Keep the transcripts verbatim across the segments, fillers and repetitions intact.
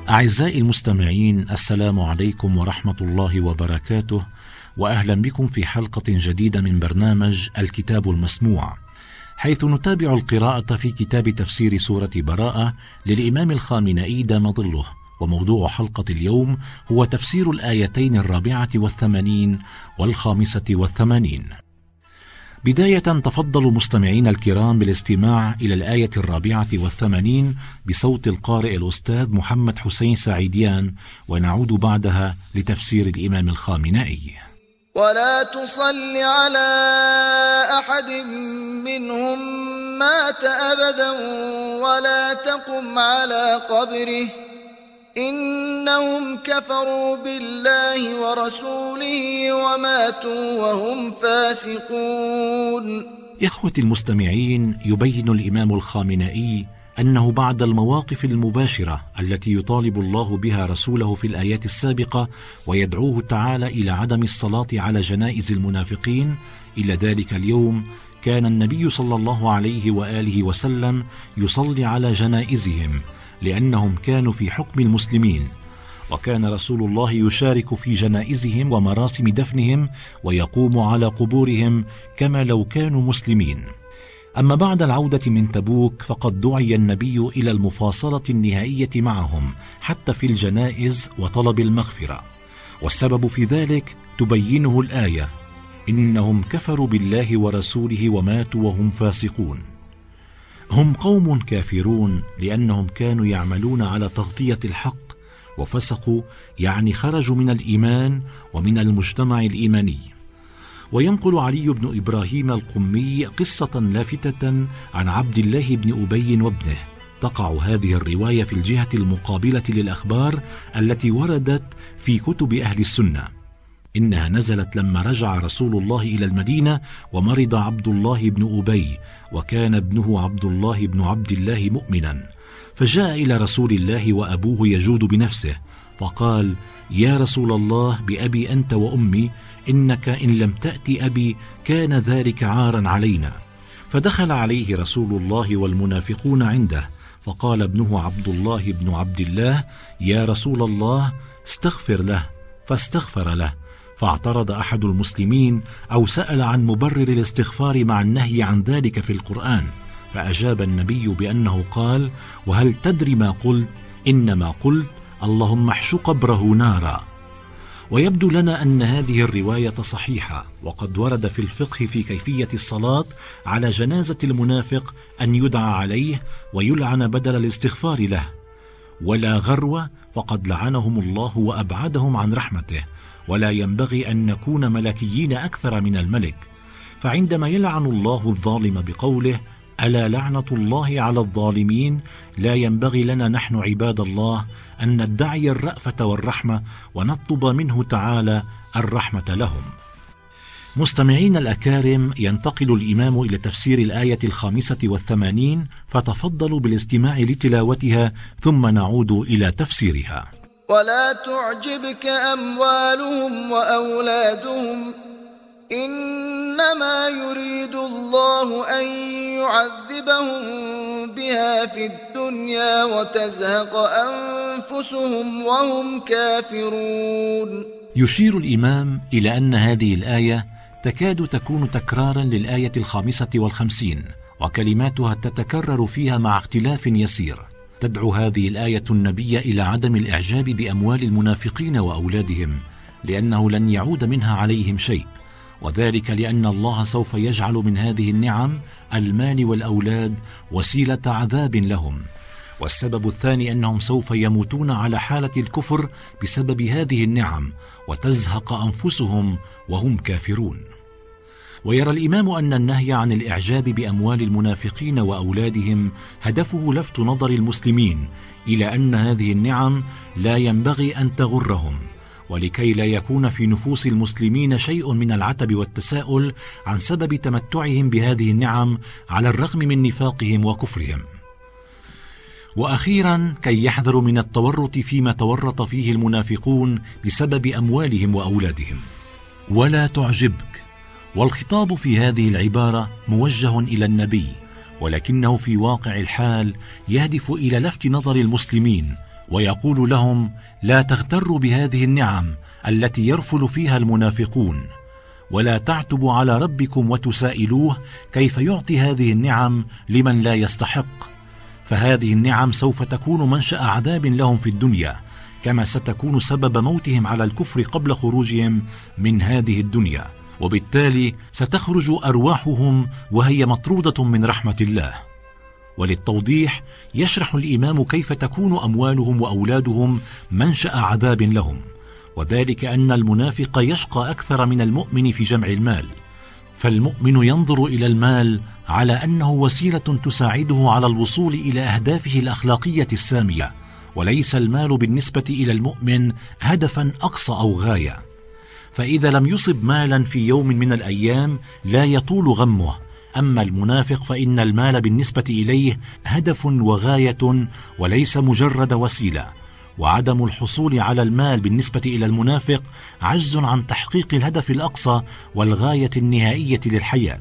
أعزائي المستمعين، السلام عليكم ورحمة الله وبركاته، وأهلا بكم في حلقة جديدة من برنامج الكتاب المسموع، حيث نتابع القراءة في كتاب تفسير سورة براءة للإمام الخامنئي دام ظله. وموضوع حلقة اليوم هو تفسير الآيتين الرابعة والثمانين والخامسة والثمانين. بداية تفضلوا مستمعين الكرام بالاستماع إلى الآية الرابعة والثمانين بصوت القارئ الأستاذ محمد حسين سعيديان، ونعود بعدها لتفسير الإمام الخامنئي. ولا تصل على أحد منهم مات أبدا ولا تقم على قبره إنهم كفروا بالله ورسوله وماتوا وهم فاسقون. إخوتي المستمعين، يبين الإمام الخامنئي أنه بعد المواقف المباشرة التي يطالب الله بها رسوله في الآيات السابقة ويدعوه تعالى إلى عدم الصلاة على جنائز المنافقين، إلى ذلك اليوم كان النبي صلى الله عليه وآله وسلم يصلي على جنائزهم لأنهم كانوا في حكم المسلمين، وكان رسول الله يشارك في جنائزهم ومراسم دفنهم ويقوم على قبورهم كما لو كانوا مسلمين. أما بعد العودة من تبوك فقد دعي النبي إلى المفاصلة النهائية معهم حتى في الجنائز وطلب المغفرة، والسبب في ذلك تبينه الآية: إنهم كفروا بالله ورسوله وماتوا وهم فاسقون. هم قوم كافرون لأنهم كانوا يعملون على تغطية الحق، وفسقوا يعني خرجوا من الإيمان ومن المجتمع الإيماني. وينقل علي بن إبراهيم القمي قصة لافتة عن عبد الله بن أبي وابنه. تقع هذه الرواية في الجهة المقابلة للأخبار التي وردت في كتب أهل السنة. إنها نزلت لما رجع رسول الله إلى المدينة ومرض عبد الله بن أبي، وكان ابنه عبد الله بن عبد الله مؤمنا، فجاء إلى رسول الله وأبوه يجود بنفسه فقال: يا رسول الله، بأبي أنت وأمي، إنك إن لم تأتي أبي كان ذلك عارا علينا. فدخل عليه رسول الله والمنافقون عنده، فقال ابنه عبد الله بن عبد الله: يا رسول الله، استغفر له. فاستغفر له، فاعترض أحد المسلمين أو سأل عن مبرر الاستغفار مع النهي عن ذلك في القرآن، فأجاب النبي بأنه قال: وهل تدري ما قلت؟ إنما قلت اللهم احش قبره نارا. ويبدو لنا أن هذه الرواية صحيحة، وقد ورد في الفقه في كيفية الصلاة على جنازة المنافق أن يدعى عليه ويلعن بدل الاستغفار له، ولا غرو فقد لعنهم الله وأبعدهم عن رحمته، ولا ينبغي أن نكون ملكيين أكثر من الملك. فعندما يلعن الله الظالم بقوله: ألا لعنة الله على الظالمين، لا ينبغي لنا نحن عباد الله أن ندعي الرأفة والرحمة ونطلب منه تعالى الرحمة لهم. مستمعين الأكارم، ينتقل الإمام إلى تفسير الآية الخامسة والثمانين، فتفضلوا بالاستماع لتلاوتها ثم نعود إلى تفسيرها. ولا تعجبك أموالهم وأولادهم إنما يريد الله أن يعذبهم بها في الدنيا وتزهق أنفسهم وهم كافرون. يشير الإمام إلى أن هذه الآية تكاد تكون تكرارا للآية الخامسة والخمسين، وكلماتها تتكرر فيها مع اختلاف يسير. تدعو هذه الآية النبي إلى عدم الإعجاب بأموال المنافقين وأولادهم، لأنه لن يعود منها عليهم شيء، وذلك لأن الله سوف يجعل من هذه النعم المال والأولاد وسيلة عذاب لهم. والسبب الثاني أنهم سوف يموتون على حالة الكفر بسبب هذه النعم، وتزهق أنفسهم وهم كافرون. ويرى الإمام أن النهي عن الإعجاب بأموال المنافقين وأولادهم هدفه لفت نظر المسلمين إلى أن هذه النعم لا ينبغي أن تغرهم، ولكي لا يكون في نفوس المسلمين شيء من العتب والتساؤل عن سبب تمتعهم بهذه النعم على الرغم من نفاقهم وكفرهم. وأخيرا كي يحذروا من التورط فيما تورط فيه المنافقون بسبب أموالهم وأولادهم. ولا تعجبك، والخطاب في هذه العبارة موجه إلى النبي، ولكنه في واقع الحال يهدف إلى لفت نظر المسلمين، ويقول لهم: لا تغتروا بهذه النعم التي يرفل فيها المنافقون، ولا تعتبوا على ربكم وتسائلوه كيف يعطي هذه النعم لمن لا يستحق، فهذه النعم سوف تكون منشأ عذاب لهم في الدنيا، كما ستكون سبب موتهم على الكفر قبل خروجهم من هذه الدنيا، وبالتالي ستخرج أرواحهم وهي مطرودة من رحمة الله. وللتوضيح يشرح الإمام كيف تكون أموالهم وأولادهم منشأ عذاب لهم، وذلك أن المنافق يشقى أكثر من المؤمن في جمع المال، فالمؤمن ينظر إلى المال على أنه وسيلة تساعده على الوصول إلى أهدافه الأخلاقية السامية، وليس المال بالنسبة إلى المؤمن هدفا أقصى أو غاية. فإذا لم يصب مالا في يوم من الأيام لا يطول غمه، أما المنافق فإن المال بالنسبة إليه هدف وغاية وليس مجرد وسيلة، وعدم الحصول على المال بالنسبة إلى المنافق عجز عن تحقيق الهدف الأقصى والغاية النهائية للحياة.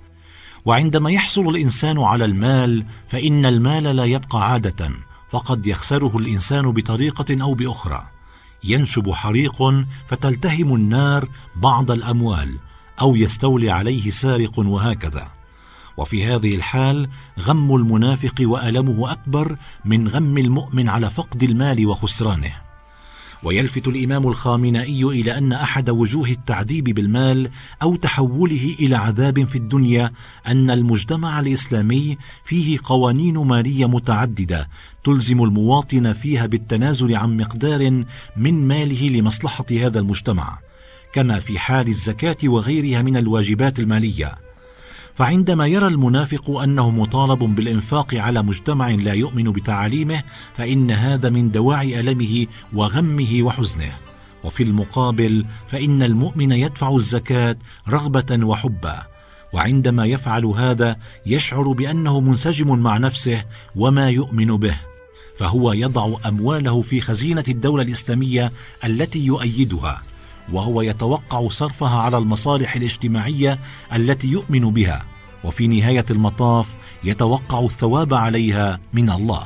وعندما يحصل الإنسان على المال فإن المال لا يبقى عادة، فقد يخسره الإنسان بطريقة أو بأخرى، ينشب حريق فتلتهم النار بعض الأموال، أو يستولي عليه سارق، وهكذا. وفي هذه الحال غم المنافق وألمه أكبر من غم المؤمن على فقد المال وخسرانه. ويلفت الإمام الخامنائي إلى أن أحد وجوه التعذيب بالمال أو تحوله إلى عذاب في الدنيا أن المجتمع الإسلامي فيه قوانين مالية متعددة تلزم المواطن فيها بالتنازل عن مقدار من ماله لمصلحة هذا المجتمع، كما في حال الزكاة وغيرها من الواجبات المالية. فعندما يرى المنافق أنه مطالب بالإنفاق على مجتمع لا يؤمن بتعاليمه فإن هذا من دواعي ألمه وغمه وحزنه، وفي المقابل فإن المؤمن يدفع الزكاة رغبة وحبا، وعندما يفعل هذا يشعر بأنه منسجم مع نفسه وما يؤمن به، فهو يضع أمواله في خزينة الدولة الإسلامية التي يؤيدها، وهو يتوقع صرفها على المصالح الاجتماعية التي يؤمن بها، وفي نهاية المطاف يتوقع الثواب عليها من الله.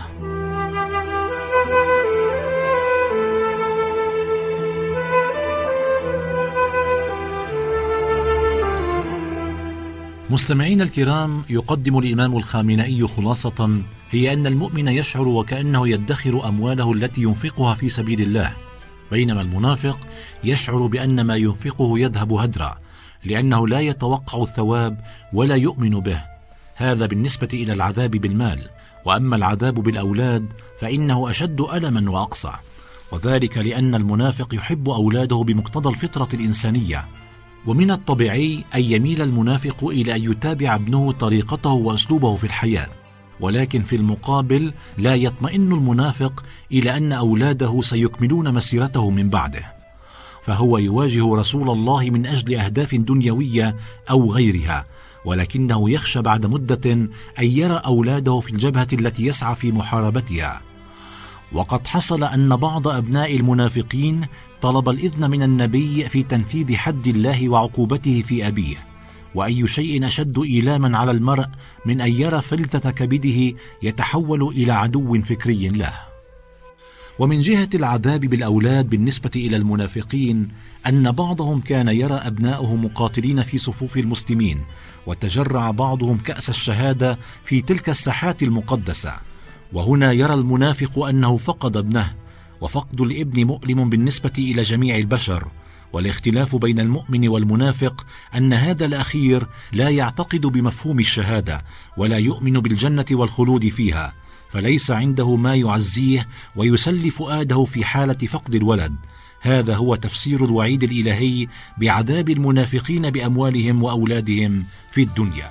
مستمعين الكرام، يقدم الإمام الخامنائي خلاصة هي أن المؤمن يشعر وكأنه يدخر أمواله التي ينفقها في سبيل الله، بينما المنافق يشعر بأن ما ينفقه يذهب هدرا لأنه لا يتوقع الثواب ولا يؤمن به. هذا بالنسبة إلى العذاب بالمال، وأما العذاب بالأولاد فإنه أشد ألما وأقصى، وذلك لأن المنافق يحب أولاده بمقتضى الفطرة الإنسانية، ومن الطبيعي أن يميل المنافق إلى أن يتابع ابنه طريقته وأسلوبه في الحياة، ولكن في المقابل لا يطمئن المنافق إلى أن أولاده سيكملون مسيرته من بعده، فهو يواجه رسول الله من أجل أهداف دنيوية أو غيرها، ولكنه يخشى بعد مدة أن يرى أولاده في الجبهة التي يسعى في محاربتها. وقد حصل أن بعض أبناء المنافقين طلب الإذن من النبي في تنفيذ حد الله وعقوبته في أبيه، وأي شيء أشد إيلاما على المرء من أن يرى فلتة كبده يتحول إلى عدو فكري له. ومن جهة العذاب بالأولاد بالنسبة إلى المنافقين أن بعضهم كان يرى أبناءه مقاتلين في صفوف المسلمين، وتجرع بعضهم كأس الشهادة في تلك الساحات المقدسة، وهنا يرى المنافق أنه فقد ابنه، وفقد الابن مؤلم بالنسبة إلى جميع البشر، والاختلاف بين المؤمن والمنافق أن هذا الأخير لا يعتقد بمفهوم الشهادة ولا يؤمن بالجنة والخلود فيها، فليس عنده ما يعزيه ويسلي فؤاده في حالة فقد الولد. هذا هو تفسير الوعيد الإلهي بعذاب المنافقين بأموالهم وأولادهم في الدنيا.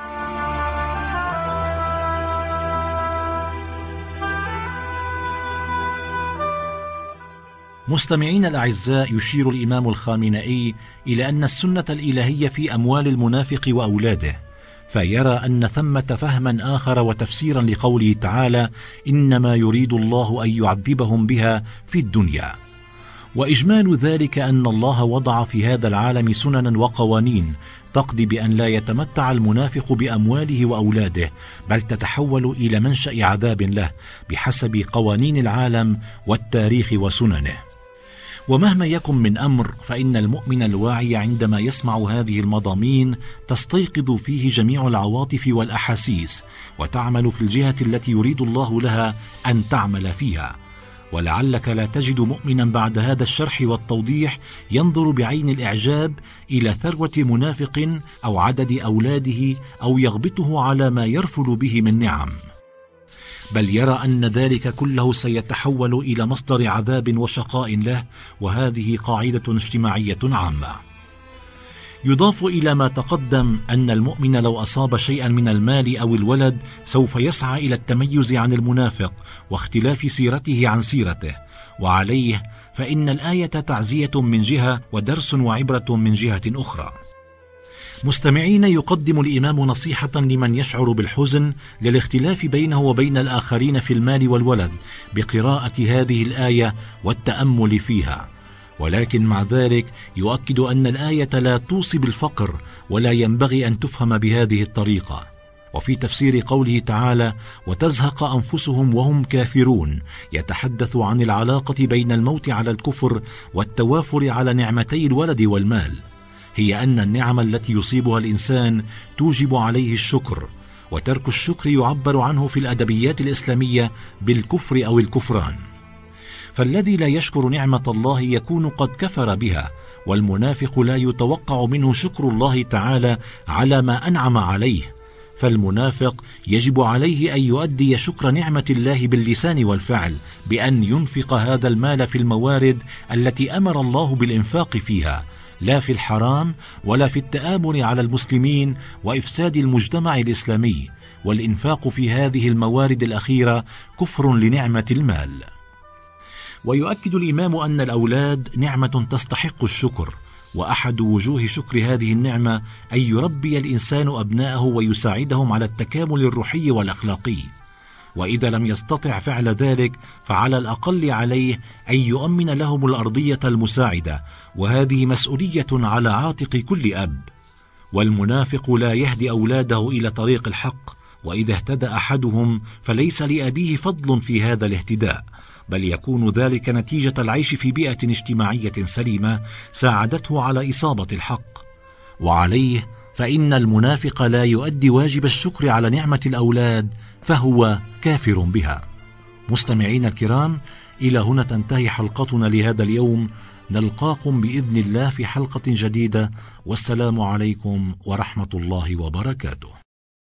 مستمعين الأعزاء، يشير الإمام الخامنائي إلى أن السنة الإلهية في أموال المنافق وأولاده، فيرى أن ثمة فهما آخر وتفسيرا لقوله تعالى: إنما يريد الله أن يعذبهم بها في الدنيا. وإجمال ذلك أن الله وضع في هذا العالم سننا وقوانين تقضي بأن لا يتمتع المنافق بأمواله وأولاده، بل تتحول إلى منشأ عذاب له بحسب قوانين العالم والتاريخ وسننه. ومهما يكن من أمر، فإن المؤمن الواعي عندما يسمع هذه المضامين تستيقظ فيه جميع العواطف والأحاسيس، وتعمل في الجهة التي يريد الله لها أن تعمل فيها. ولعلك لا تجد مؤمنا بعد هذا الشرح والتوضيح ينظر بعين الإعجاب إلى ثروة منافق أو عدد أولاده أو يغبطه على ما يرفل به من نعم، بل يرى أن ذلك كله سيتحول إلى مصدر عذاب وشقاء له، وهذه قاعدة اجتماعية عامة. يضاف إلى ما تقدم أن المؤمن لو أصاب شيئا من المال أو الولد سوف يسعى إلى التميز عن المنافق واختلاف سيرته عن سيرته، وعليه فإن الآية تعزية من جهة ودرس وعبرة من جهة أخرى. مستمعين، يقدم الإمام نصيحة لمن يشعر بالحزن للاختلاف بينه وبين الآخرين في المال والولد بقراءة هذه الآية والتأمل فيها، ولكن مع ذلك يؤكد أن الآية لا توصي بالفقر ولا ينبغي أن تفهم بهذه الطريقة. وفي تفسير قوله تعالى وتزهق أنفسهم وهم كافرون يتحدث عن العلاقة بين الموت على الكفر والتوافر على نعمتي الولد والمال، هي أن النعم التي يصيبها الإنسان توجب عليه الشكر، وترك الشكر يعبر عنه في الأدبيات الإسلامية بالكفر أو الكفران. فالذي لا يشكر نعمة الله يكون قد كفر بها، والمنافق لا يتوقع منه شكر الله تعالى على ما أنعم عليه، فالمنافق يجب عليه أن يؤدي شكر نعمة الله باللسان والفعل بأن ينفق هذا المال في الموارد التي أمر الله بالإنفاق فيها، لا في الحرام ولا في التآمر على المسلمين وإفساد المجتمع الإسلامي. والإنفاق في هذه الموارد الأخيرة كفر لنعمة المال. ويؤكد الإمام أن الأولاد نعمة تستحق الشكر، وأحد وجوه شكر هذه النعمة أن يربي الإنسان أبناءه ويساعدهم على التكامل الروحي والأخلاقي، وإذا لم يستطع فعل ذلك فعلى الأقل عليه أن يؤمن لهم الأرضية المساعدة، وهذه مسؤولية على عاتق كل أب. والمنافق لا يهدي أولاده إلى طريق الحق، وإذا اهتدى أحدهم فليس لأبيه فضل في هذا الاهتداء، بل يكون ذلك نتيجة العيش في بيئة اجتماعية سليمة ساعدته على إصابة الحق. وعليه فإن المنافق لا يؤدي واجب الشكر على نعمة الأولاد فهو كافر بها. مستمعين الكرام، إلى هنا تنتهي حلقتنا لهذا اليوم، نلقاكم بإذن الله في حلقة جديدة، والسلام عليكم ورحمة الله وبركاته.